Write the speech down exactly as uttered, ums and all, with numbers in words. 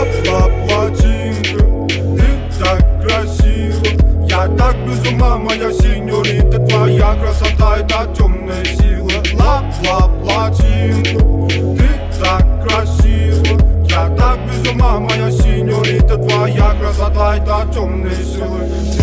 Ла-ла-платинка, ты так красива. Я так без ума, моя синьорита. Твоя красота — это темная сила. Ла-ла-платинка, ты так красива. Я так без ума, моя синьорита. Твоя красота — это темные силы.